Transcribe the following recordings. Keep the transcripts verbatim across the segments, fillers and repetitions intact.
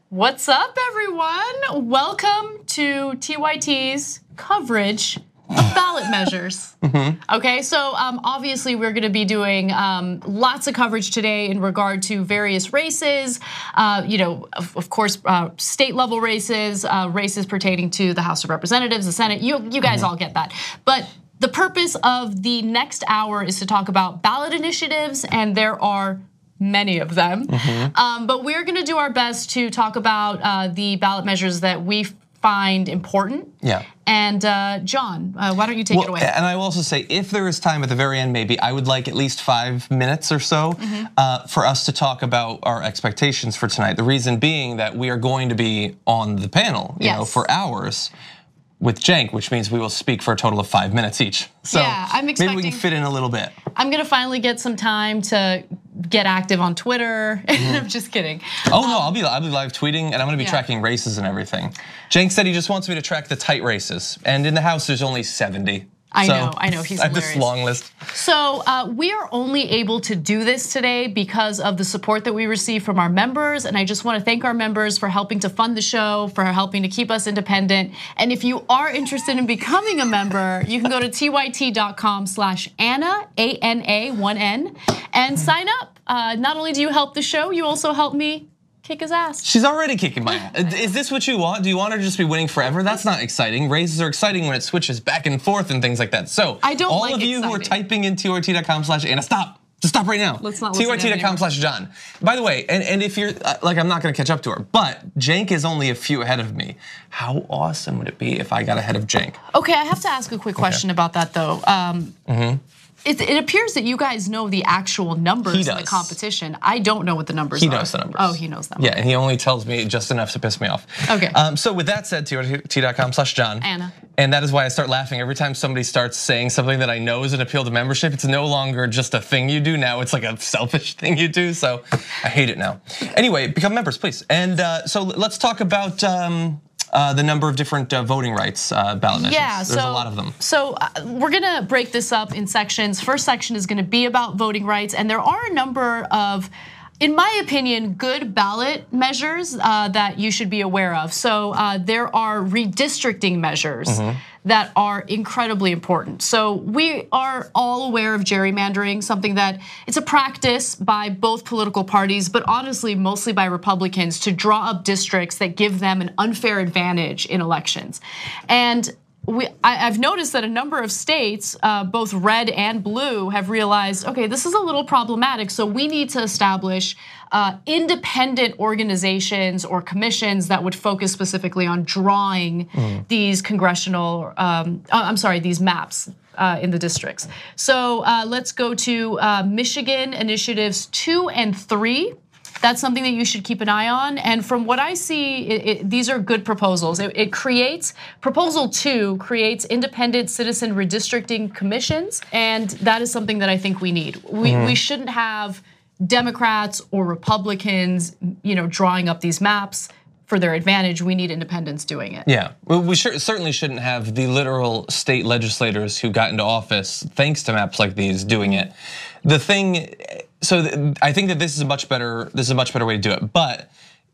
What's up, everyone? Welcome to T Y T's coverage of ballot measures. Mm-hmm. Okay, so um, obviously we're gonna be doing um, lots of coverage today in regard to various races, uh, you know, of, of course, uh, state level races, uh, races pertaining to the House of Representatives, the Senate, you, you guys mm-hmm. all get that. But the purpose of the next hour is to talk about ballot initiatives, and there are many of them. Mm-hmm. Um, but we're gonna do our best to talk about uh, the ballot measures that we find important. Yeah. And uh, John, uh, why don't you take well, it away? And I will also say, if there is time at the very end, maybe I would like at least five minutes or so mm-hmm. uh, for us to talk about our expectations for tonight. The reason being that we are going to be on the panel, you yes. know, for hours with Cenk, which means we will speak for a total of five minutes each. So yeah, I'm expecting, maybe we can fit in a little bit. I'm gonna finally get some time to get active on Twitter. Mm-hmm. I'm just kidding. Oh no, um, I'll be I'll be live tweeting, and I'm gonna be yeah. tracking races and everything. Cenk said he just wants me to track the tight races, and in the House there's only seventy. I so know, I know, he's I have hilarious. this long list. So uh, we are only able to do this today because of the support that we receive from our members, and I just want to thank our members for helping to fund the show, for helping to keep us independent. And if you are interested in becoming a member, you can go to T Y T dot com slash Anna, A N A, one N, and sign up. Uh, not only do you help the show, you also help me kick his ass. She's already kicking my ass. Is this what you want? Do you want her to just be winning forever? That's not exciting. Races are exciting when it switches back and forth and things like that. So I don't all like of you exciting. who are typing in T Y T dot com slash Anna, stop. Just stop right now. Let's not T Y T dot com slash John. By the way, and, and if you're, like I'm not gonna catch up to her, but Cenk is only a few ahead of me. How awesome would it be if I got ahead of Cenk? Okay, I have to ask a quick question okay. about that though. Um, mm-hmm. It, it appears that you guys know the actual numbers in the competition. I don't know what the numbers he are. He knows the numbers. Oh, he knows them. Yeah, and he only tells me just enough to piss me off. Okay. Um, so with that said, T Y T dot com slash John. Anna. And that is why I start laughing every time somebody starts saying something that I know is an appeal to membership. It's no longer just a thing you do now. It's like a selfish thing you do. So I hate it now. Anyway, become members, please. And uh, so let's talk about um, Uh, the number of different uh, voting rights uh, ballot measures. Yeah, there's so, a lot of them. So uh, we're gonna break this up in sections. First section is gonna be about voting rights, and there are a number of, in my opinion, good ballot measures uh, that you should be aware of. So uh, there are redistricting measures mm-hmm. that are incredibly important. So we are all aware of gerrymandering, something that it's a practice by both political parties, but honestly, mostly by Republicans, to draw up districts that give them an unfair advantage in elections. And We, I, I've noticed that a number of states, uh, both red and blue, have realized, okay, this is a little problematic, so we need to establish uh, independent organizations or commissions that would focus specifically on drawing mm. these congressional, um, I'm sorry, these maps uh, in the districts. So uh, let's go to uh, Michigan initiatives two and three. That's something that you should keep an eye on. And from what I see, it, it, these are good proposals. It, it creates, proposal two creates independent citizen redistricting commissions. And that is something that I think we need. We, mm-hmm. we shouldn't have Democrats or Republicans, you know, drawing up these maps for their advantage. We need independents doing it. Yeah, well, we sure, certainly shouldn't have the literal state legislators who got into office thanks to maps like these doing it. The thing, so I think that this is a much better, this is a much better way to do it. But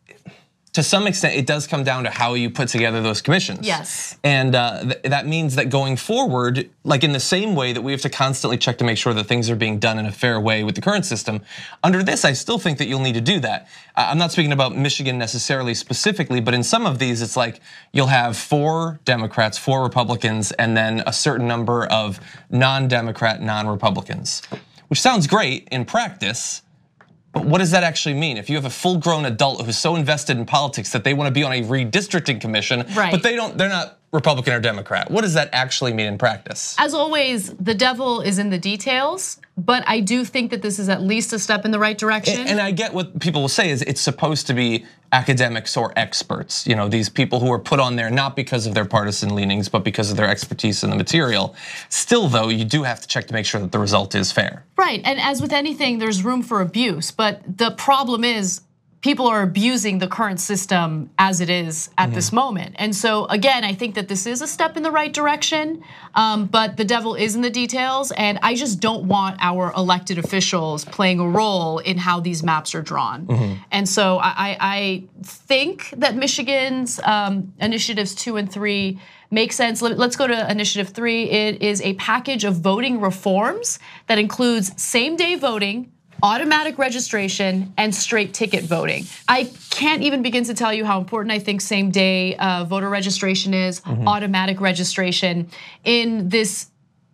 to some extent, it does come down to how you put together those commissions. Yes. And uh, th that means that going forward, like in the same way that we have to constantly check to make sure that things are being done in a fair way with the current system, under this, I still think that you'll need to do that. I'm not speaking about Michigan necessarily specifically, but in some of these, it's like you'll have four Democrats, four Republicans, and then a certain number of non-Democrat, non-Republicans, which sounds great in practice. But what does that actually mean? If you have a full-grown adult who's so invested in politics that they want to be on a redistricting commission, right. but they don't, they're not Republican or Democrat, what does that actually mean in practice? As always, the devil is in the details, but I do think that this is at least a step in the right direction. And, and I get what people will say is it's supposed to be academics or experts, you know, these people who are put on there not because of their partisan leanings, but because of their expertise in the material. Still though, you do have to check to make sure that the result is fair. Right, and as with anything, there's room for abuse, but the problem is people are abusing the current system as it is at mm-hmm. this moment. And so again, I think that this is a step in the right direction, um, but the devil is in the details, and I just don't want our elected officials playing a role in how these maps are drawn. Mm-hmm. And so I, I think that Michigan's um, initiatives two and three make sense. Let's go to initiative three. It is a package of voting reforms that includes same-day voting, automatic registration, and straight ticket voting. I can't even begin to tell you how important I think same day uh, voter registration is, mm-hmm. automatic registration. In this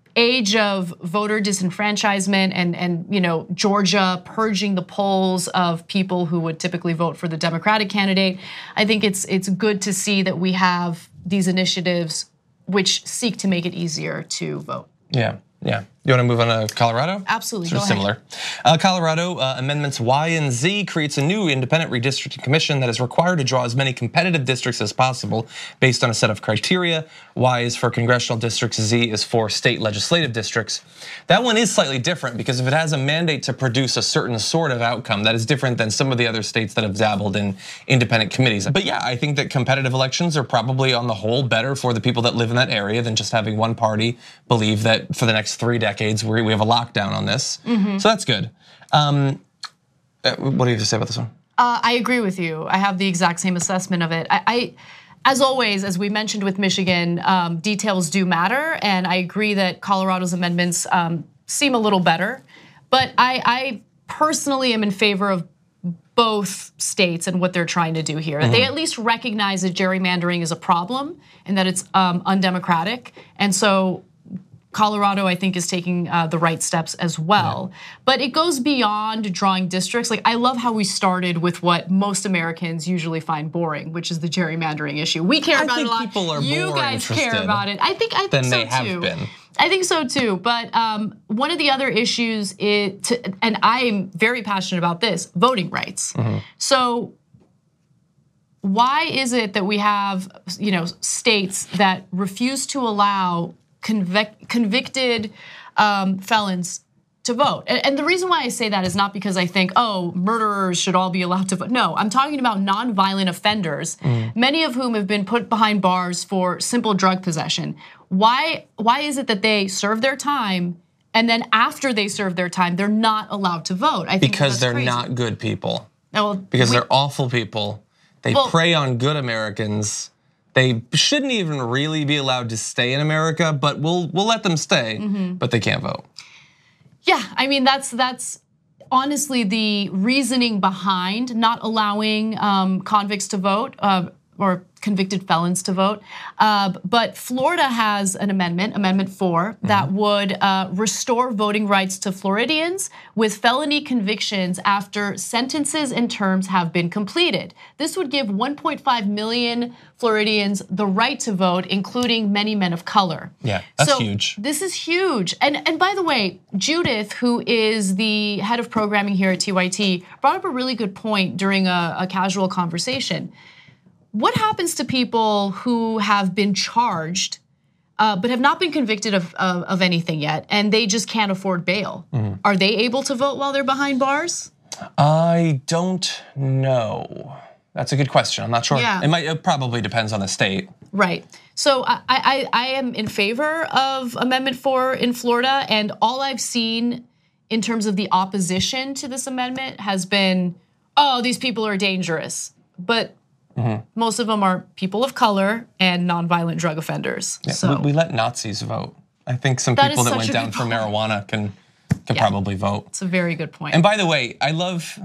age of voter disenfranchisement and, and you know, Georgia purging the polls of people who would typically vote for the Democratic candidate, I think it's it's good to see that we have these initiatives which seek to make it easier to vote. Yeah, yeah. You want to move on to Colorado? Absolutely, sort of go similar. Uh, Colorado uh, amendments Y and Z creates a new independent redistricting commission that is required to draw as many competitive districts as possible based on a set of criteria. Y is for congressional districts, Z is for state legislative districts. That one is slightly different because if it has a mandate to produce a certain sort of outcome, that is different than some of the other states that have dabbled in independent committees. But yeah, I think that competitive elections are probably on the whole better for the people that live in that area than just having one party believe that for the next three decades we have a lockdown on this. Mm-hmm. So that's good. Um, what do you have to say about this one? Uh, I agree with you. I have the exact same assessment of it. I, I as always, as we mentioned with Michigan, um, details do matter, and I agree that Colorado's amendments um, seem a little better. But I, I personally am in favor of both states and what they're trying to do here. Mm-hmm. They at least recognize that gerrymandering is a problem and that it's um, undemocratic, and so Colorado, I think, is taking uh, the right steps as well. Yeah. But it goes beyond drawing districts. Like, I love how we started with what most Americans usually find boring, which is the gerrymandering issue. We care I about think it a lot. People are you more guys care about it. I think I think than so they have too. been. I think so too. But um, one of the other issues is, to, and I'm very passionate about this, voting rights. Mm-hmm. So why is it that we have, you know, states that refuse to allow Convic- convicted um, felons to vote? And, and the reason why I say that is not because I think, oh, murderers should all be allowed to vote. No, I'm talking about nonviolent offenders, mm. many of whom have been put behind bars for simple drug possession. Why, why is it that they serve their time and then after they serve their time, they're not allowed to vote? I think because they're crazy. not good people. Well, because we, they're awful people. They well, prey on good Americans. They shouldn't even really be allowed to stay in America, but we'll we'll let them stay, mm-hmm. but they can't vote. Yeah, I mean, that's that's honestly the reasoning behind not allowing um, convicts to vote uh, or convicted felons to vote. Uh, but Florida has an amendment, Amendment four, mm-hmm. that would uh, restore voting rights to Floridians with felony convictions after sentences and terms have been completed. This would give one point five million Floridians the right to vote, including many men of color. Yeah, that's so huge. This is huge. And, and by the way, Judith, who is the head of programming here at T Y T, brought up a really good point during a, a casual conversation. What happens to people who have been charged uh, but have not been convicted of, of, of anything yet, and they just can't afford bail? Mm-hmm. Are they able to vote while they're behind bars? I don't know. That's a good question. I'm not sure. Yeah. It might. It probably depends on the state. Right. So I, I, I am in favor of Amendment four in Florida, and all I've seen in terms of the opposition to this amendment has been, oh, these people are dangerous. But mm-hmm. most of them are people of color and nonviolent drug offenders. Yeah, so we, we let Nazis vote. I think some that people that went down point. for marijuana can can yeah, probably vote. It's a very good point. And by the way, I love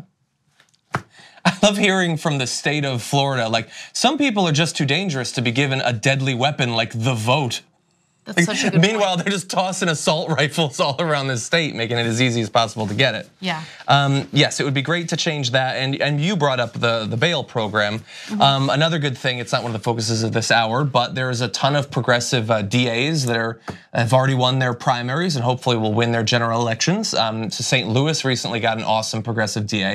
I love hearing from the state of Florida, like, some people are just too dangerous to be given a deadly weapon like the vote. That's like, such a good meanwhile, point. They're just tossing assault rifles all around the state, making it as easy as possible to get it. Yeah. Um, yes, it would be great to change that. And and you brought up the, the bail program. Mm-hmm. Um, another good thing, it's not one of the focuses of this hour, but there is a ton of progressive uh, D As that are, have already won their primaries and hopefully will win their general elections. Um, so Saint Louis recently got an awesome progressive D A.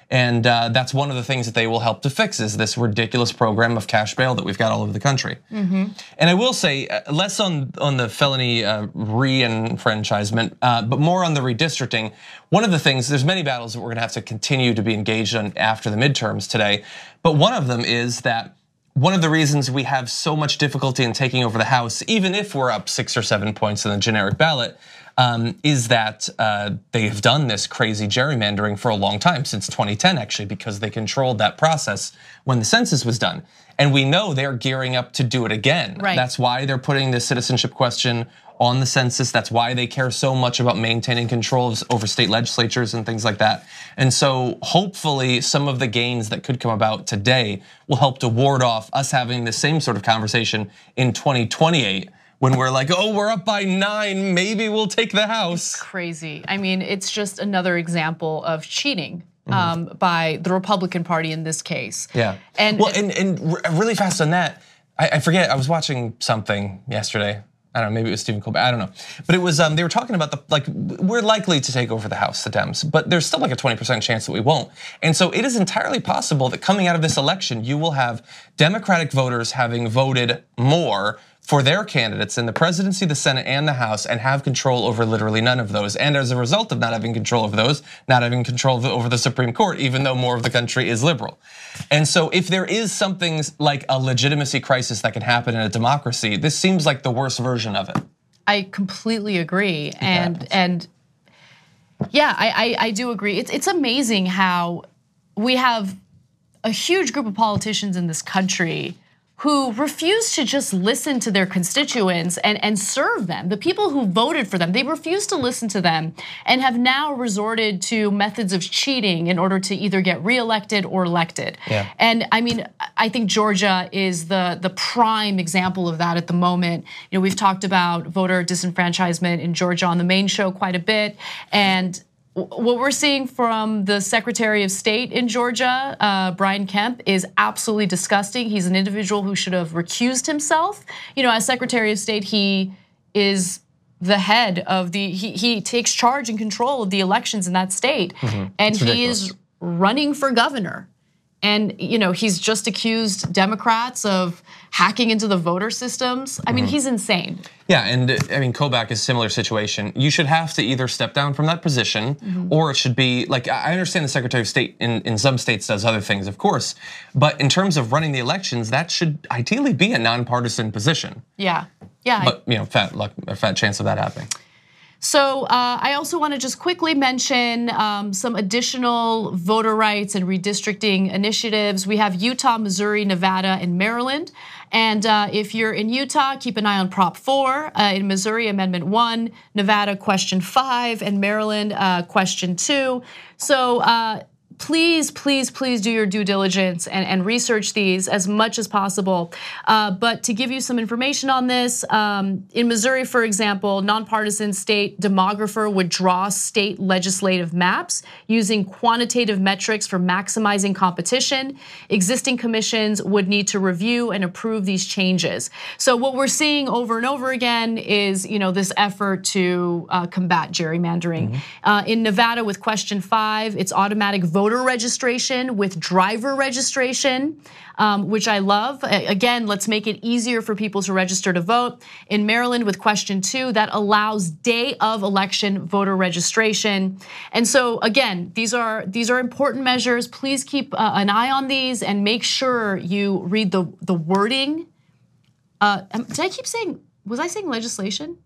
And uh, that's one of the things that they will help to fix is this ridiculous program of cash bail that we've got all over the country. Mm-hmm. And I will say, less on, on the felony uh, re-enfranchisement, uh, but more on the redistricting. One of the things, there's many battles that we're gonna have to continue to be engaged in after the midterms today, but one of them is that one of the reasons we have so much difficulty in taking over the House, even if we're up six or seven points in the generic ballot, um, is that uh, they have done this crazy gerrymandering for a long time, since twenty ten actually, because they controlled that process when the census was done. And we know they're gearing up to do it again. Right. That's why they're putting this citizenship question on the census. That's why they care so much about maintaining control over state legislatures and things like that. And so hopefully some of the gains that could come about today will help to ward off us having the same sort of conversation in twenty twenty-eight when we're like, oh, we're up by nine, maybe we'll take the House. It's crazy. I mean, it's just another example of cheating. Um, by the Republican Party in this case. Yeah. And well, and, and really fast on that, I, I forget, I was watching something yesterday. I don't know, maybe it was Stephen Colbert, I don't know. But it was, um, they were talking about the, like, we're likely to take over the House, the Dems, but there's still like a twenty percent chance that we won't. And so it is entirely possible that coming out of this election, you will have Democratic voters having voted more for their candidates in the presidency, the Senate, and the House, and have control over literally none of those. And as a result of not having control over those, not having control over the Supreme Court, even though more of the country is liberal. And so if there is something like a legitimacy crisis that can happen in a democracy, this seems like the worst version of it. I completely agree. And and yeah, I, I I do agree. It's it's amazing how we have a huge group of politicians in this country who refuse to just listen to their constituents and, and serve them. The people who voted for them, they refuse to listen to them and have now resorted to methods of cheating in order to either get reelected or elected. Yeah. And I mean, I think Georgia is the, the prime example of that at the moment. You know, we've talked about voter disenfranchisement in Georgia on the main show quite a bit. And what we're seeing from the Secretary of State in Georgia, uh, Brian Kemp, is absolutely disgusting. He's an individual who should have recused himself. You know, as Secretary of State, he is the head of the, he, he takes charge and control of the elections in that state. Mm-hmm. And he is running for governor. And you know, he's just accused Democrats of hacking into the voter systems. I mean, mm-hmm. he's insane. Yeah, and I mean, Kobach is a similar situation. You should have to either step down from that position, mm-hmm. or it should be, like, I understand the Secretary of State in, in some states does other things, of course, but in terms of running the elections, that should ideally be a nonpartisan position. Yeah, yeah. But you know, fat luck, a fat chance of that happening. So uh, I also want to just quickly mention um, some additional voter rights and redistricting initiatives. We have Utah, Missouri, Nevada, and Maryland. And uh, if you're in Utah, keep an eye on Prop four. Uh, in Missouri, Amendment one, Nevada, Question five, and Maryland, uh, Question two. So uh, please, please, please do your due diligence and, and research these as much as possible. Uh, but to give you some information on this, um, in Missouri, for example, nonpartisan state demographer would draw state legislative maps using quantitative metrics for maximizing competition. Existing commissions would need to review and approve these changes. So what we're seeing over and over again is, you know, this effort to uh, combat gerrymandering. Mm-hmm. Uh, in Nevada with Question five, it's automatic vote voter registration with driver registration, um, which I love. Again, let's make it easier for people to register to vote. In Maryland with Question two, that allows day of election voter registration. And so again, these are these are important measures. Please keep uh, an eye on these and make sure you read the, the wording. Uh, did I keep saying, was I saying legislation?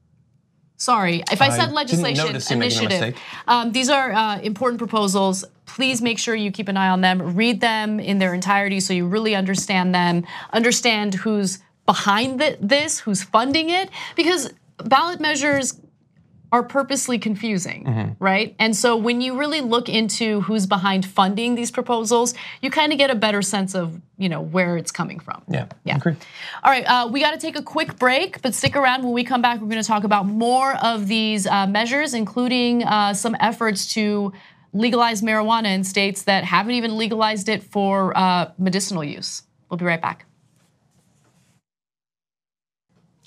Sorry, if I, I said legislation initiative, um, these are uh, important proposals. Please make sure you keep an eye on them, read them in their entirety so you really understand them, understand who's behind the, this, who's funding it, because ballot measures are purposely confusing, mm-hmm. right? And so when you really look into who's behind funding these proposals, you kind of get a better sense of, you know, where it's coming from. Yeah, yeah. Agree. All right, uh, we got to take a quick break, but stick around. When we come back, we're going to talk about more of these uh, measures, including uh, some efforts to legalize marijuana in states that haven't even legalized it for uh, medicinal use. We'll be right back.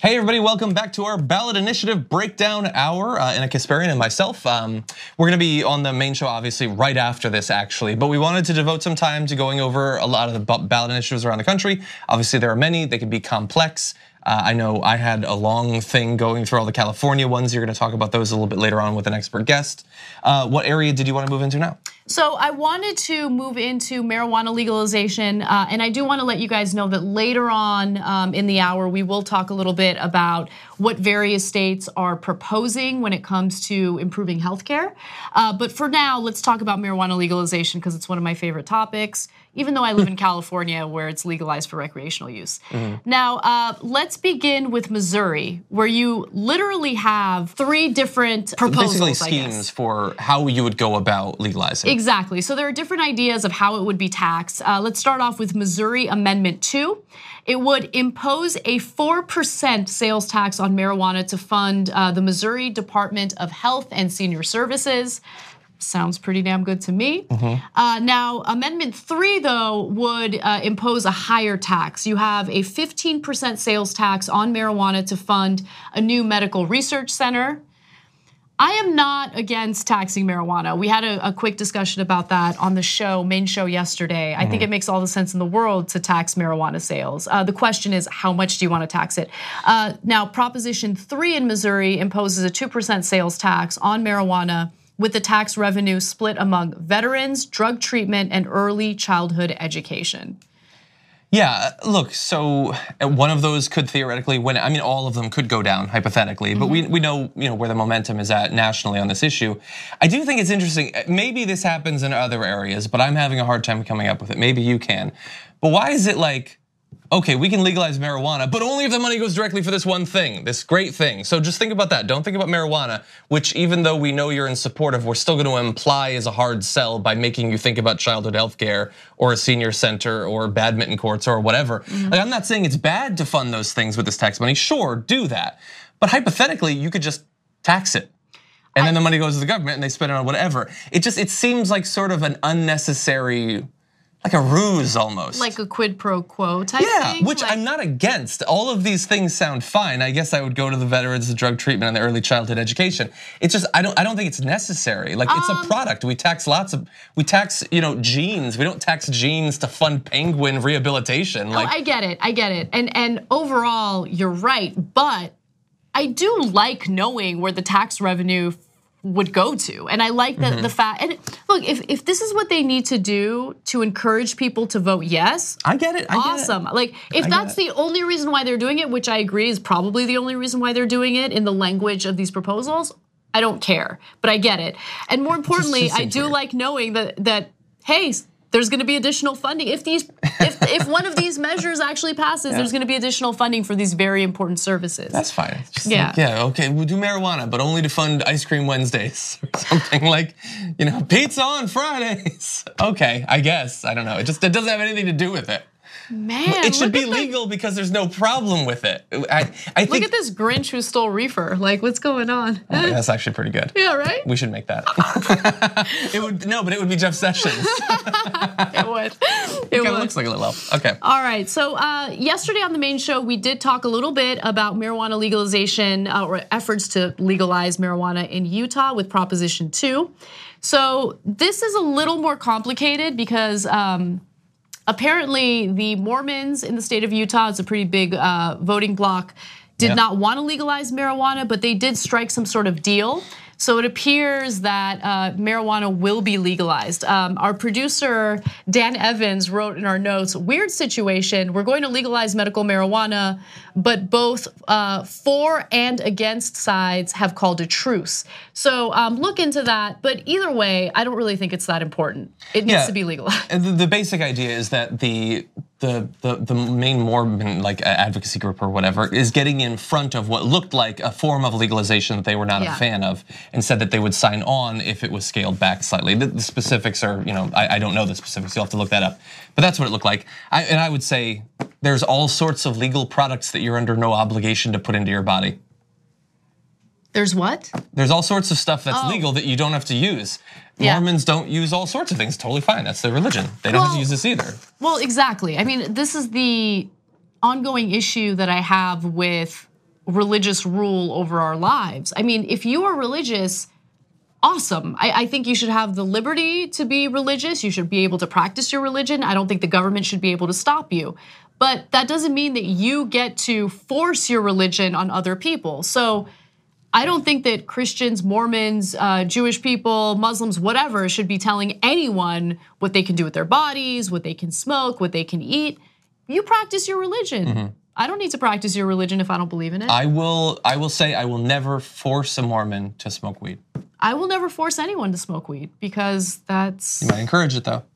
Hey everybody, welcome back to our ballot initiative breakdown hour. Uh, Anna Kasparian and myself, um, we're gonna be on the main show obviously right after this actually, but we wanted to devote some time to going over a lot of the ballot initiatives around the country. Obviously there are many, they can be complex. Uh, I know I had a long thing going through all the California ones. You're gonna talk about those a little bit later on with an expert guest. Uh, what area did you wanna move into now? So I wanted to move into marijuana legalization, uh, and I do want to let you guys know that later on um, in the hour, we will talk a little bit about what various states are proposing when it comes to improving healthcare. Uh, but for now, let's talk about marijuana legalization because it's one of my favorite topics, even though I live in California where it's legalized for recreational use. Mm-hmm. Now, uh, let's begin with Missouri, where you literally have three different proposals, basically schemes for how you would go about legalizing. Exactly, so there are different ideas of how it would be taxed. Uh, let's start off with Missouri Amendment two. It would impose a four percent sales tax on marijuana to fund uh, the Missouri Department of Health and Senior Services. Sounds pretty damn good to me. Mm-hmm. Uh, now, Amendment three, though, would uh, impose a higher tax. You have a fifteen percent sales tax on marijuana to fund a new medical research center. I am not against taxing marijuana. We had a, a quick discussion about that on the show, main show yesterday. Mm-hmm. I think it makes all the sense in the world to tax marijuana sales. Uh, the question is, how much do you want to tax it? Uh, now, Proposition three in Missouri imposes a two percent sales tax on marijuana with the tax revenue split among veterans, drug treatment, and early childhood education. Yeah, look, so one of those could theoretically win. I mean, all of them could go down hypothetically, but mm-hmm. we we know you know where the momentum is at nationally on this issue. I do think it's interesting. Maybe this happens in other areas, but I'm having a hard time coming up with it. Maybe you can. But why is it like, okay, we can legalize marijuana, but only if the money goes directly for this one thing, this great thing. So just think about that. Don't think about marijuana, which even though we know you're in support of, we're still gonna imply is a hard sell by making you think about childhood health care or a senior center or badminton courts or whatever. Mm-hmm. Like, I'm not saying it's bad to fund those things with this tax money. Sure, do that. But hypothetically, you could just tax it. And I, then the money goes to the government and they spend it on whatever. It just, it seems like sort of an unnecessary, like a ruse almost. Like a quid pro quo type yeah, thing? Yeah, which like, I'm not against. All of these things sound fine. I guess I would go to the veterans, the drug treatment, and the early childhood education. It's just, I don't I don't think it's necessary. Like, it's um, a product. We tax lots of, we tax, you know, genes. We don't tax genes to fund penguin rehabilitation. Like, oh, I get it, I get it. And, and overall, you're right, but I do like knowing where the tax revenue would go to. And I like the, mm-hmm. the fact, and look, if, if this is what they need to do to encourage people to vote yes, I get it, I awesome. Get it. Like, if I that's the only reason why they're doing it, which I agree is probably the only reason why they're doing it in the language of these proposals, I don't care, but I get it. And more importantly, just, just I do weird. like knowing that, that hey, there's gonna be additional funding. If these, if, if one of these measures actually passes, yeah. there's gonna be additional funding for these very important services. That's fine. Just yeah. Like, yeah, okay, we'll do marijuana, but only to fund Ice Cream Wednesdays or something like, you know, pizza on Fridays. Okay, I guess, I don't know. It just, it doesn't have anything to do with it. Man, it should be legal the, because there's no problem with it. I, I think, look at this Grinch who stole reefer. Like, what's going on? Oh, that's actually pretty good. Yeah, right? We should make that. It would no, but it would be Jeff Sessions. It would. It, it kind of looks like a little elf. Okay. All right. So uh, yesterday on the main show, we did talk a little bit about marijuana legalization uh, or efforts to legalize marijuana in Utah with Proposition two. So this is a little more complicated because. Um, Apparently, the Mormons in the state of Utah, it's a pretty big uh, voting bloc, did yep. not want to legalize marijuana, but they did strike some sort of deal. So it appears that uh, marijuana will be legalized. Um, our producer, Dan Evans, wrote in our notes, weird situation, we're going to legalize medical marijuana, but both uh, for and against sides have called a truce. So um, look into that, but either way, I don't really think it's that important. It needs yeah. to be legalized. And the, the basic idea is that the The, the, the main Mormon like advocacy group or whatever is getting in front of what looked like a form of legalization that they were not yeah. a fan of and said that they would sign on if it was scaled back slightly. The, the specifics are, you know, I, I don't know the specifics, you'll have to look that up. But that's what it looked like. I, and I would say there's all sorts of legal products that you're under no obligation to put into your body. There's what? There's all sorts of stuff that's oh. legal that you don't have to use. Yeah. Mormons don't use all sorts of things, totally fine, that's their religion. They don't well, have to use this either. Well, exactly. I mean, this is the ongoing issue that I have with religious rule over our lives. I mean, if you are religious, awesome. I, I think you should have the liberty to be religious. You should be able to practice your religion. I don't think the government should be able to stop you. But that doesn't mean that you get to force your religion on other people. So I don't think that Christians, Mormons, uh, Jewish people, Muslims, whatever, should be telling anyone what they can do with their bodies, what they can smoke, what they can eat. You practice your religion. Mm-hmm. I don't need to practice your religion if I don't believe in it. I will I will say I will never force a Mormon to smoke weed. I will never force anyone to smoke weed because that's... You might encourage it though.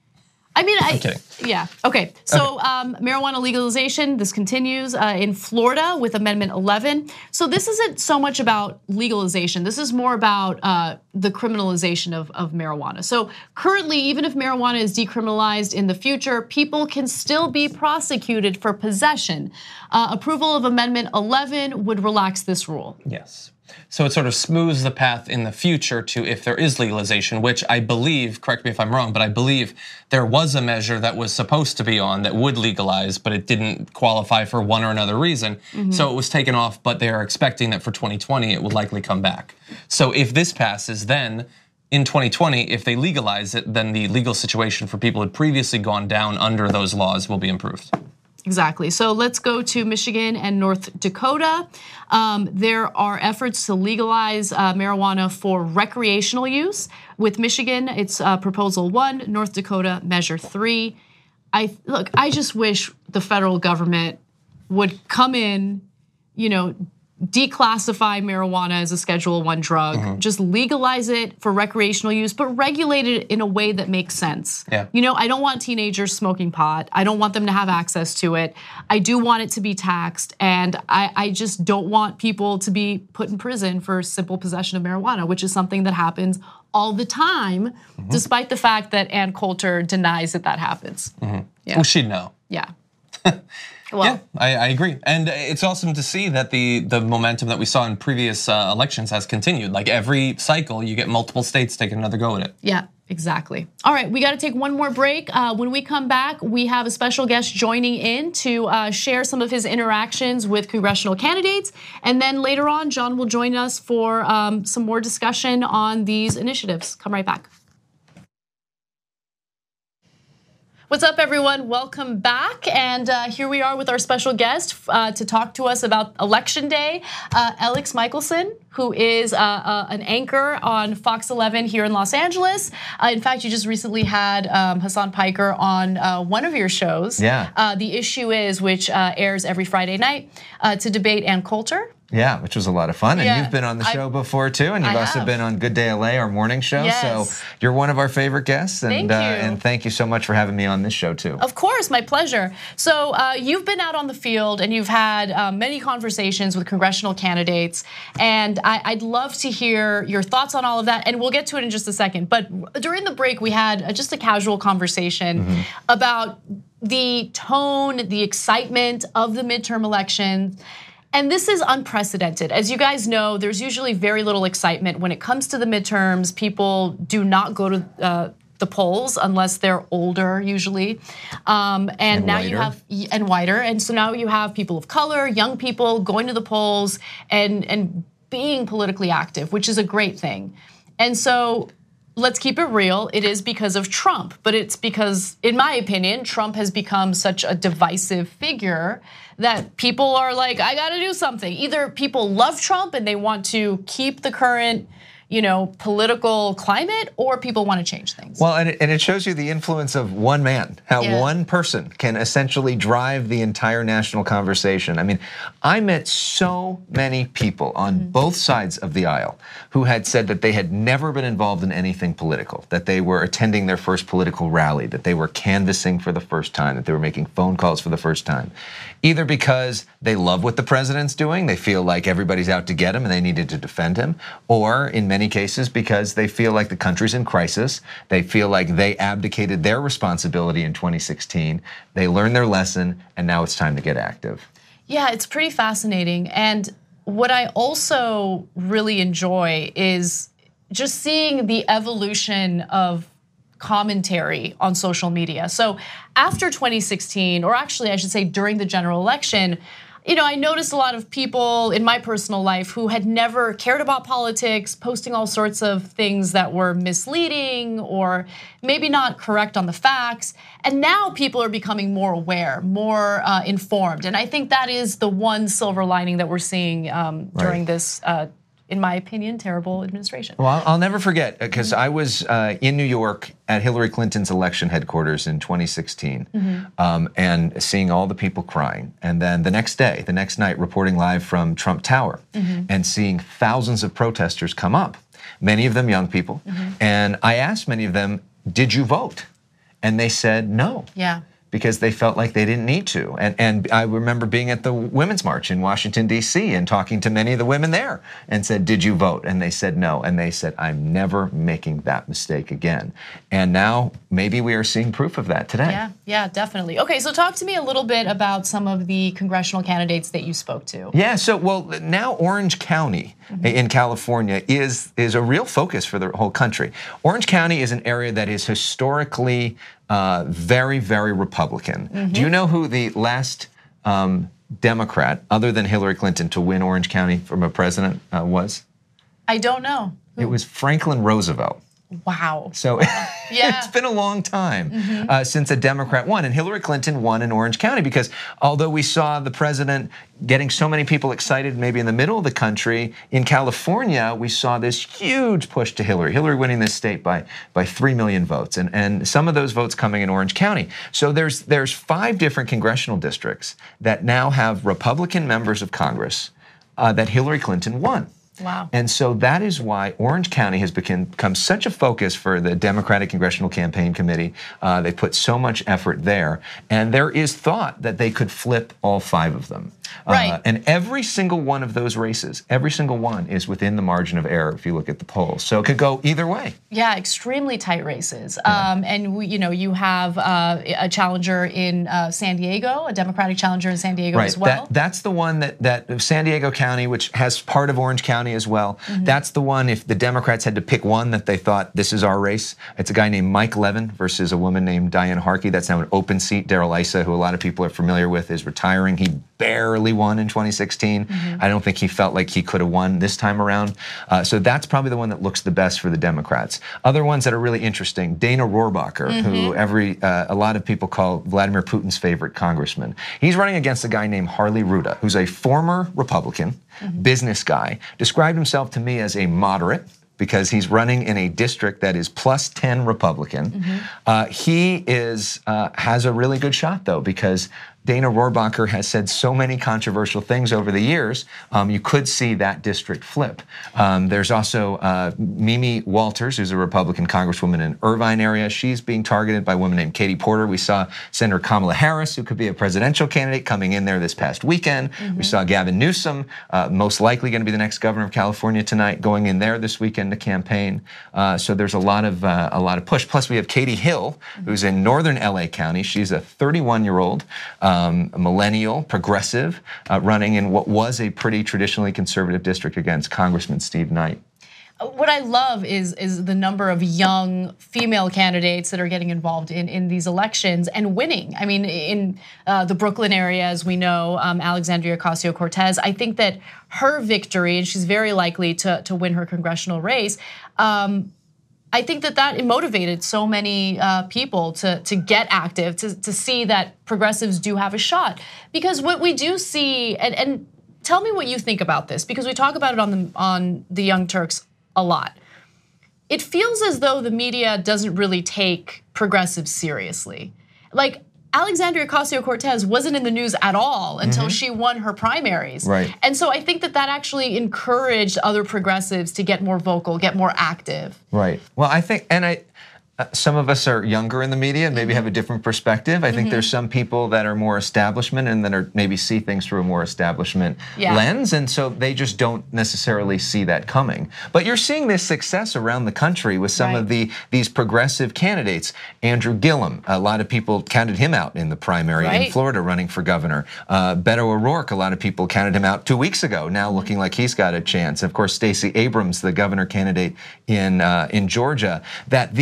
I mean, I, I'm kidding. Yeah, okay. So um, marijuana legalization, this continues uh, in Florida with Amendment eleven. So this isn't so much about legalization. This is more about uh, the criminalization of, of marijuana. So currently, even if marijuana is decriminalized in the future, people can still be prosecuted for possession. Uh, approval of Amendment eleven would relax this rule. Yes. So it sort of smooths the path in the future to if there is legalization, which I believe, correct me if I'm wrong, but I believe there was a measure that was supposed to be on that would legalize, but it didn't qualify for one or another reason. Mm-hmm. So it was taken off, but they are expecting that for twenty twenty, it will likely come back. So if this passes, then in twenty twenty, if they legalize it, then the legal situation for people who had previously gone down under those laws will be improved. Exactly. So let's go to Michigan and North Dakota. Um, there are efforts to legalize uh, marijuana for recreational use. With Michigan, it's uh, Proposal One. North Dakota, Measure Three. I look. I just wish the federal government would come in, you know, declassify marijuana as a Schedule One drug, mm-hmm. just legalize it for recreational use, but regulate it in a way that makes sense. Yeah. You know, I don't want teenagers smoking pot. I don't want them to have access to it. I do want it to be taxed, and I, I just don't want people to be put in prison for simple possession of marijuana, which is something that happens all the time, mm-hmm. despite the fact that Ann Coulter denies that that happens. Mm-hmm. Yeah. Well, she'd know. Yeah. Well, yeah, I, I agree, and it's awesome to see that the the momentum that we saw in previous uh, elections has continued. Like every cycle, you get multiple states taking another go at it. Yeah, exactly. All right, we got to take one more break. Uh, when we come back, we have a special guest joining in to uh, share some of his interactions with congressional candidates, and then later on, John will join us for um, some more discussion on these initiatives. Come right back. What's up, everyone? Welcome back. And uh, here we are with our special guest uh, to talk to us about Election Day, uh, Alex Michelson, who is uh, uh, an anchor on Fox eleven here in Los Angeles. Uh, in fact, you just recently had um, Hassan Piker on uh, one of your shows. Yeah. Uh, The Issue Is, which uh, airs every Friday night uh, to debate Ann Coulter. Yeah, which was a lot of fun. And yeah, you've been on the show I, before too, and you've I also have. been on Good Day L A, our morning show. Yes. So you're one of our favorite guests, and thank uh, you. and thank you so much for having me on this show too. Of course, my pleasure. So uh, you've been out on the field and you've had uh, many conversations with congressional candidates, and I, I'd love to hear your thoughts on all of that, and we'll get to it in just a second. But during the break, we had just a casual conversation mm-hmm. about the tone, the excitement of the midterm election. And this is unprecedented. As you guys know, there's usually very little excitement when it comes to the midterms. People do not go to uh, the polls unless they're older, usually. Um, and, and now whiter. you have and whiter. And so now you have people of color, young people going to the polls and and being politically active, which is a great thing. And so let's keep it real. It is because of Trump, but it's because, in my opinion, Trump has become such a divisive figure that people are like, I gotta do something. Either people love Trump and they want to keep the current, you know, political climate, or people want to change things. Well, and it, and it shows you the influence of one man, how yeah. one person can essentially drive the entire national conversation. I mean, I met so many people on mm-hmm. both sides of the aisle who had said that they had never been involved in anything political, that they were attending their first political rally, that they were canvassing for the first time, that they were making phone calls for the first time. Either because they love what the president's doing, they feel like everybody's out to get him and they needed to defend him, or in many cases because they feel like the country's in crisis, they feel like they abdicated their responsibility in twenty sixteen, they learned their lesson, and now it's time to get active. Yeah, it's pretty fascinating. And what I also really enjoy is just seeing the evolution of commentary on social media. So after twenty sixteen, or actually I should say during the general election, you know, I noticed a lot of people in my personal life who had never cared about politics, posting all sorts of things that were misleading or maybe not correct on the facts. And now people are becoming more aware, more uh, informed. And I think that is the one silver lining that we're seeing um, during right. this uh, in my opinion, terrible administration. Well, I'll, I'll never forget, because I was uh, in New York at Hillary Clinton's election headquarters in twenty sixteen, mm-hmm. um, and seeing all the people crying. And then the next day, the next night, reporting live from Trump Tower, mm-hmm. and seeing thousands of protesters come up, many of them young people. Mm-hmm. And I asked many of them, did you vote? And they said no. Yeah. Because they felt like they didn't need to. And, and I remember being at the Women's March in Washington, D C and talking to many of the women there and said, did you vote? And they said no. And they said, I'm never making that mistake again. And now maybe we are seeing proof of that today. Yeah, yeah, definitely. Okay, so talk to me a little bit about some of the congressional candidates that you spoke to. Yeah, so well, now Orange County mm-hmm. in California is, is a real focus for the whole country. Orange County is an area that is historically Uh, very, very Republican. Mm-hmm. Do you know who the last um, Democrat, other than Hillary Clinton, to win Orange County from a president uh, was? I don't know. Who? It was Franklin Roosevelt. Wow. So yeah. It's been a long time mm-hmm. uh, since a Democrat won. And Hillary Clinton won in Orange County because although we saw the president getting so many people excited maybe in the middle of the country, in California, we saw this huge push to Hillary. Hillary winning this state by, by three million votes, and, and some of those votes coming in Orange County. So there's, there's five different congressional districts that now have Republican members of Congress uh, that Hillary Clinton won. Wow. And so that is why Orange County has become such a focus for the Democratic Congressional Campaign Committee. Uh, they put so much effort there. And there is thought that they could flip all five of them. Right. Uh, and every single one of those races, every single one is within the margin of error if you look at the polls. So it could go either way. Yeah, extremely tight races. Yeah. Um, and, we, you know, you have uh, a challenger in uh, San Diego, a Democratic challenger in San Diego right. as well. That, that's the one that, that San Diego County, which has part of Orange County as well, mm-hmm. that's the one, if the Democrats had to pick one that they thought this is our race, it's a guy named Mike Levin versus a woman named Diane Harkey. That's now an open seat. Darrell Issa, who a lot of people are familiar with, is retiring. He barely won in twenty sixteen. Mm-hmm. I don't think he felt like he could have won this time around. Uh, so that's probably the one that looks the best for the Democrats. Other ones that are really interesting, Dana Rohrabacher, mm-hmm. who every uh, a lot of people call Vladimir Putin's favorite congressman. He's running against a guy named Harley Ruda, who's a former Republican, mm-hmm. business guy, described himself to me as a moderate, because he's running in a district that is plus ten Republican. Mm-hmm. Uh, he is uh, has a really good shot, though, because Dana Rohrabacher has said so many controversial things over the years, um, you could see that district flip. Um, there's also uh, Mimi Walters, who's a Republican congresswoman in Irvine area. She's being targeted by a woman named Katie Porter. We saw Senator Kamala Harris, who could be a presidential candidate, coming in there this past weekend. Mm-hmm. We saw Gavin Newsom, uh, most likely going to be the next governor of California tonight, going in there this weekend to campaign. Uh, so there's a lot of uh, a lot of push. Plus, we have Katie Hill, mm-hmm. who's in northern L A County. She's a thirty-one-year-old. Um, a millennial, progressive, uh, running in what was a pretty traditionally conservative district against Congressman Steve Knight. What I love is, is the number of young female candidates that are getting involved in, in these elections and winning. I mean, in uh, the Brooklyn area, as we know, um, Alexandria Ocasio-Cortez, I think that her victory, and she's very likely to, to win her congressional race, um, I think that that motivated so many uh, people to, to get active, to, to see that progressives do have a shot. Because what we do see, and, and tell me what you think about this, because we talk about it on the, on the Young Turks a lot. It feels as though the media doesn't really take progressives seriously. Like, Alexandria Ocasio-Cortez wasn't in the news at all until mm-hmm. she won her primaries. Right. And so I think that that actually encouraged other progressives to get more vocal, get more active. Right. Well, I think, and I, uh, some of us are younger in the media and maybe mm-hmm. have a different perspective. I think mm-hmm. there's some people that are more establishment and that are maybe see things through a more establishment yeah. lens, and so they just don't necessarily see that coming. But you're seeing this success around the country with some right. of the these progressive candidates. Andrew Gillum, a lot of people counted him out in the primary right. in Florida running for governor. Uh, Beto O'Rourke, a lot of people counted him out two weeks ago, now looking like he's got a chance. Of course, Stacey Abrams, the governor candidate in uh, in Georgia, that these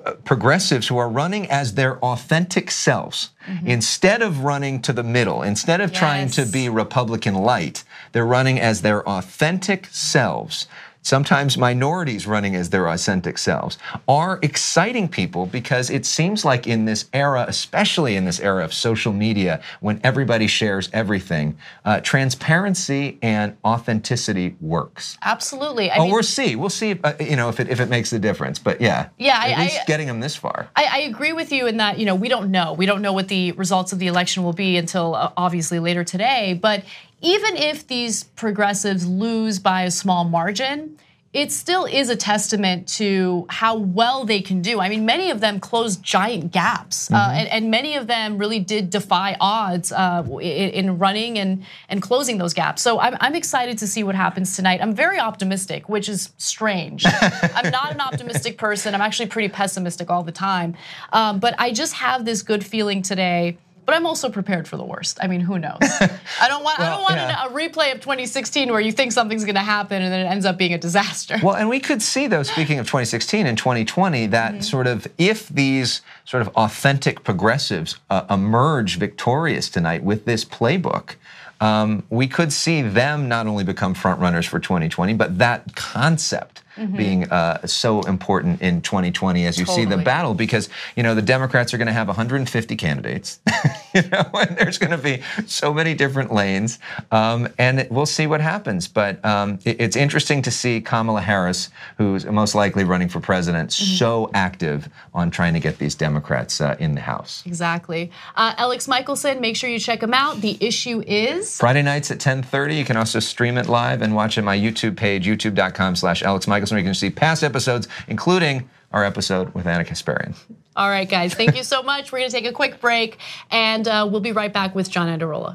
progressives who are running as their authentic selves. Mm-hmm. Instead of running to the middle, instead of yes. trying to be Republican light, they're running as their authentic selves. Sometimes minorities running as their authentic selves are exciting people because it seems like in this era, especially in this era of social media, when everybody shares everything, uh, transparency and authenticity works. Absolutely. I oh, mean, we'll see. We'll see. If, uh, you know, if it if it makes the difference. But yeah, yeah. At I, least I, getting them this far. I, I agree with you in that you know we don't know. We don't know what the results of the election will be until uh, obviously later today. But even if these progressives lose by a small margin, it still is a testament to how well they can do. I mean, many of them closed giant gaps, mm-hmm. uh, and, and many of them really did defy odds uh, in, in running and, and closing those gaps. So I'm, I'm excited to see what happens tonight. I'm very optimistic, which is strange. I'm not an optimistic person. I'm actually pretty pessimistic all the time. Um, but I just have this good feeling today. But I'm also prepared for the worst. I mean, who knows? I don't want. Well, I don't want yeah. a replay of twenty sixteen where you think something's going to happen and then it ends up being a disaster. Well, and we could see, though, speaking of twenty sixteen and twenty twenty, that mm-hmm. sort of if these sort of authentic progressives uh, emerge victorious tonight with this playbook, um, we could see them not only become front runners for twenty twenty, but that concept. Mm-hmm. being uh, so important in twenty twenty as you totally. see the battle, because you know the Democrats are going to have one hundred fifty candidates, you know, and there's going to be so many different lanes, um, and we'll see what happens. But um, it, it's interesting to see Kamala Harris, who's most likely running for president, mm-hmm. so active on trying to get these Democrats uh, in the House. Exactly. Uh, Alex Michelson, make sure you check him out. The Issue is Friday nights at ten thirty. You can also stream it live and watch it on my YouTube page, youtube dot com slash Alex Michelson. Where you can see past episodes, including our episode with Anna Kasparian. All right, guys, thank you so much. We're going to take a quick break, and uh, we'll be right back with John Anderola.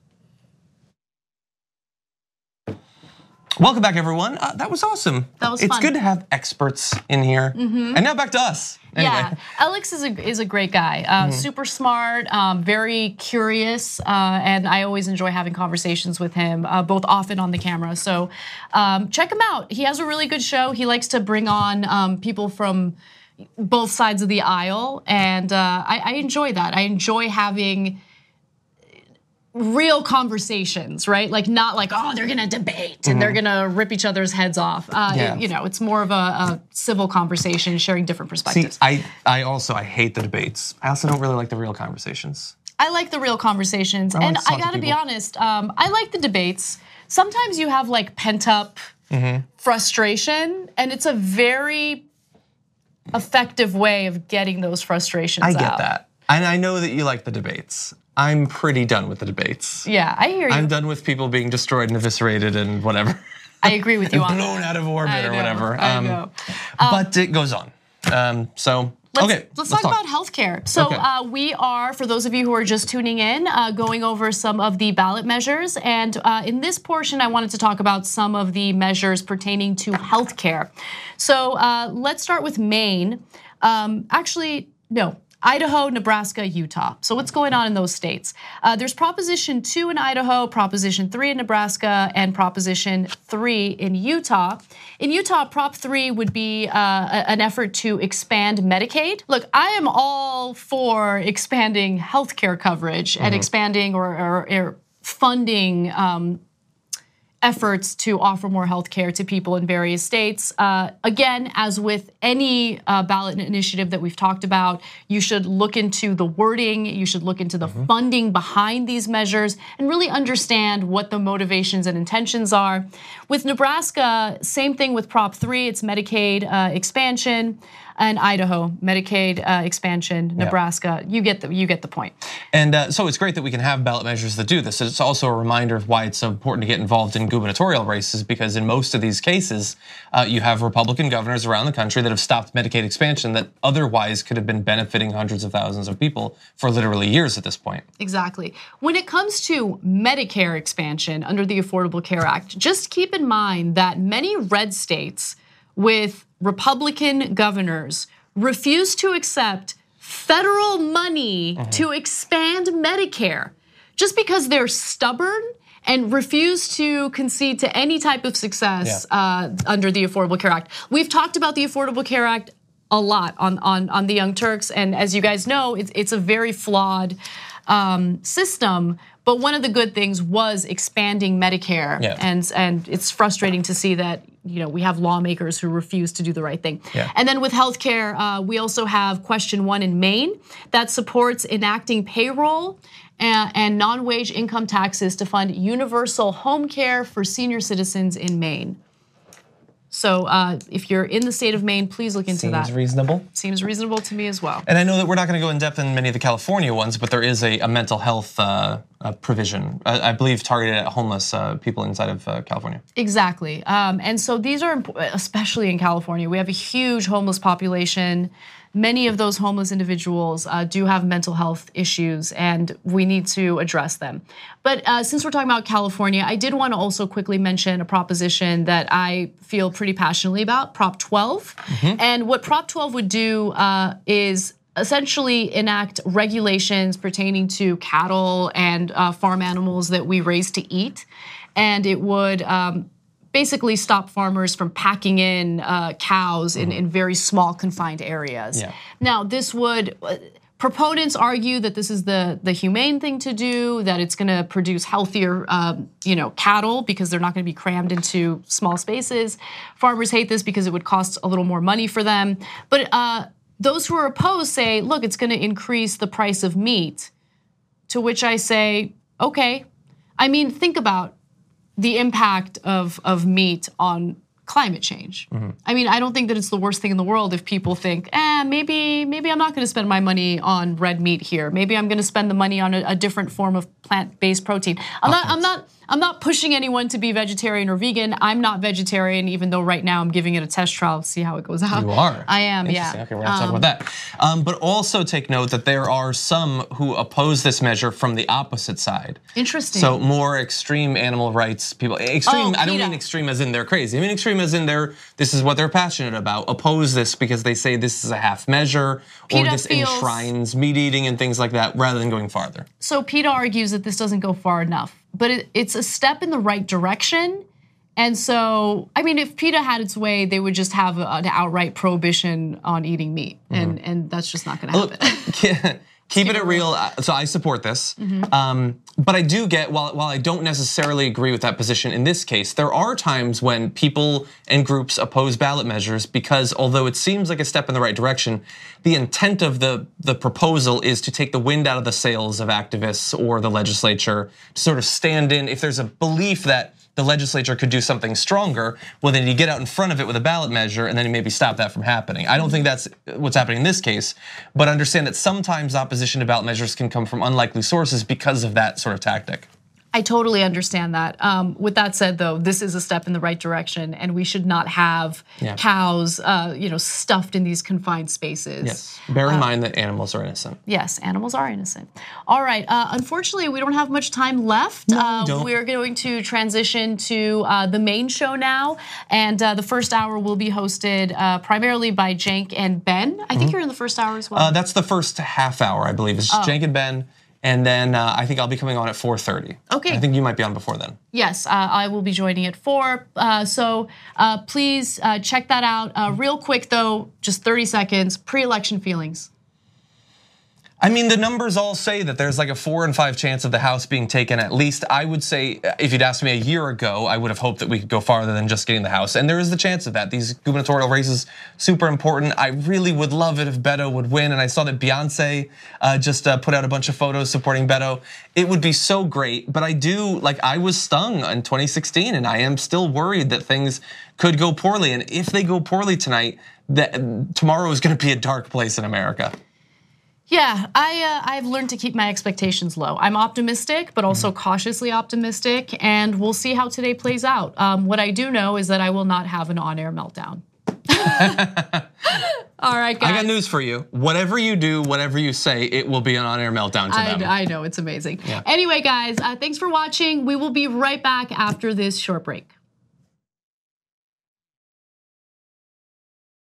Welcome back, everyone. Uh, that was awesome. That was it's fun. It's good to have experts in here. Mm-hmm. And now back to us. Anyway. Yeah, Alex is a is a great guy. Uh, mm-hmm. Super smart, um, very curious, uh, and I always enjoy having conversations with him, uh, both off and on the camera. So um, check him out. He has a really good show. He likes to bring on um, people from both sides of the aisle, and uh, I, I enjoy that. I enjoy having real conversations, right? Like not like, oh, they're gonna debate mm-hmm. and they're gonna rip each other's heads off. Uh, yeah. it, you know, it's more of a, a civil conversation, sharing different perspectives. See, I, I also, I hate the debates. I also don't really like the real conversations. I like the real conversations. I and I gotta be honest, um, I like the debates. Sometimes you have like pent up mm-hmm. frustration, and it's a very effective way of getting those frustrations out. I get that. And I know that you like the debates. I'm pretty done with the debates. Yeah, I hear you. I'm done with people being destroyed and eviscerated and whatever. I agree with you on that. Blown out of orbit I or know, whatever. I know. Um, but it goes on. Um, so, let's, okay. Let's, let's talk, talk about healthcare. So okay. uh, we are, for those of you who are just tuning in, uh, going over some of the ballot measures. And uh, in this portion, I wanted to talk about some of the measures pertaining to healthcare. So uh, let's start with Maine. Um, actually, no. Idaho, Nebraska, Utah. So what's going on in those states? Uh, there's Proposition two in Idaho, Proposition three in Nebraska, and Proposition three in Utah. In Utah, Prop three would be uh, an effort to expand Medicaid. Look, I am all for expanding healthcare coverage mm-hmm. and expanding or, or, or funding um, efforts to offer more health care to people in various states. Uh, again, as with any uh, ballot initiative that we've talked about, you should look into the wording, you should look into the mm-hmm. funding behind these measures, and really understand what the motivations and intentions are. With Nebraska, same thing with Prop three, it's Medicaid uh, expansion. And Idaho, Medicaid uh, expansion, Nebraska, yeah. you get the you get the point. And uh, so it's great that we can have ballot measures that do this. It's also a reminder of why it's so important to get involved in gubernatorial races, because in most of these cases, uh, you have Republican governors around the country that have stopped Medicaid expansion that otherwise could have been benefiting hundreds of thousands of people for literally years at this point. Exactly. When it comes to Medicare expansion under the Affordable Care Act, just keep in mind that many red states with Republican governors refuse to accept federal money mm-hmm. to expand Medicare just because they're stubborn and refuse to concede to any type of success yeah. uh, under the Affordable Care Act. We've talked about the Affordable Care Act a lot on on on the Young Turks, and as you guys know, it's it's a very flawed um, system. But one of the good things was expanding Medicare, yeah. and and it's frustrating to see that you know we have lawmakers who refuse to do the right thing. Yeah. And then with healthcare, uh, we also have question one in Maine that supports enacting payroll and, and non-wage income taxes to fund universal home care for senior citizens in Maine. So uh, if you're in the state of Maine, please look into Seems that. Seems reasonable. Seems reasonable to me as well. And I know that we're not going to go in depth in many of the California ones, but there is a, a mental health uh, uh, provision, I, I believe targeted at homeless uh, people inside of uh, California. Exactly. Um, and so these are, especially in California, we have a huge homeless population. Many of those homeless individuals uh, do have mental health issues, and we need to address them. But uh, since we're talking about California, I did want to also quickly mention a proposition that I feel pretty passionately about, Prop twelve. Mm-hmm. And what Prop twelve would do uh, is essentially enact regulations pertaining to cattle and uh, farm animals that we raise to eat. And it would um, basically stop farmers from packing in uh, cows in, in very small confined areas. Yeah. Now, this would, uh, proponents argue that this is the, the humane thing to do, that it's gonna produce healthier um, you know, cattle because they're not gonna be crammed into small spaces. Farmers hate this because it would cost a little more money for them. But uh, those who are opposed say, look, it's gonna increase the price of meat, to which I say, okay. I mean, think about the impact of, of meat on climate change. Mm-hmm. I mean, I don't think that it's the worst thing in the world if people think, eh, maybe maybe I'm not gonna spend my money on red meat here. Maybe I'm gonna spend the money on a, a different form of plant-based protein. I'm not, I'm not, I'm not pushing anyone to be vegetarian or vegan. I'm not vegetarian, even though right now I'm giving it a test trial to see how it goes out. You are. I am, yeah. Okay, we're gonna um, talk about that. Um, but also take note that there are some who oppose this measure from the opposite side. Interesting. So more extreme animal rights people. Extreme, oh, I don't mean extreme as in they're crazy. I mean extreme as in they're, this is what they're passionate about. Oppose this because they say this is a half measure, PETA or this feels, enshrines meat eating and things like that, rather than going farther. So PETA argues that this doesn't go far enough, but it, it's a step in the right direction. And so, I mean, if PETA had its way, they would just have an outright prohibition on eating meat, mm-hmm. and and that's just not going to happen. Look, keep it real. So I support this, mm-hmm. um, but I do get while while I don't necessarily agree with that position in this case, there are times when people and groups oppose ballot measures because although it seems like a step in the right direction, the intent of the the proposal is to take the wind out of the sails of activists or the legislature to sort of stand in if there's a belief that the legislature could do something stronger, well then you get out in front of it with a ballot measure and then you maybe stop that from happening. I don't think that's what's happening in this case, but understand that sometimes opposition to ballot measures can come from unlikely sources because of that sort of tactic. I totally understand that. Um, with that said, though, this is a step in the right direction, and we should not have yeah. cows, uh, you know, stuffed in these confined spaces. Yes. Bear in uh, mind that animals are innocent. Yes, animals are innocent. All right. Uh, unfortunately, we don't have much time left. No, uh, we don't. We're going to transition to uh, the main show now, and uh, the first hour will be hosted uh, primarily by Cenk and Ben. I think mm-hmm. you're in the first hour as well. Uh, that's the first half hour, I believe. It's just oh. Cenk and Ben. And then uh, I think I'll be coming on at four thirty. Okay. I think you might be on before then. Yes, uh, I will be joining at four. Uh, so uh, please uh, check that out. Uh, real quick though, just thirty seconds, pre-election feelings. I mean, the numbers all say that there's like a four and five chance of the House being taken at least. I would say, if you'd asked me a year ago, I would have hoped that we could go farther than just getting the House. And there is the chance of that. These gubernatorial races, super important. I really would love it if Beto would win. And I saw that Beyonce uh, just uh, put out a bunch of photos supporting Beto. It would be so great. But I do, like I was stung in twenty sixteen and I am still worried that things could go poorly. And if they go poorly tonight, that tomorrow is gonna be a dark place in America. Yeah, I, uh, I've learned to keep my expectations low. I'm optimistic, but also mm-hmm. cautiously optimistic, and we'll see how today plays out. Um, what I do know is that I will not have an on-air meltdown. All right, guys. I got news for you. Whatever you do, whatever you say, it will be an on-air meltdown to them. I, I know, it's amazing. Yeah. Anyway, guys, uh, thanks for watching. We will be right back after this short break.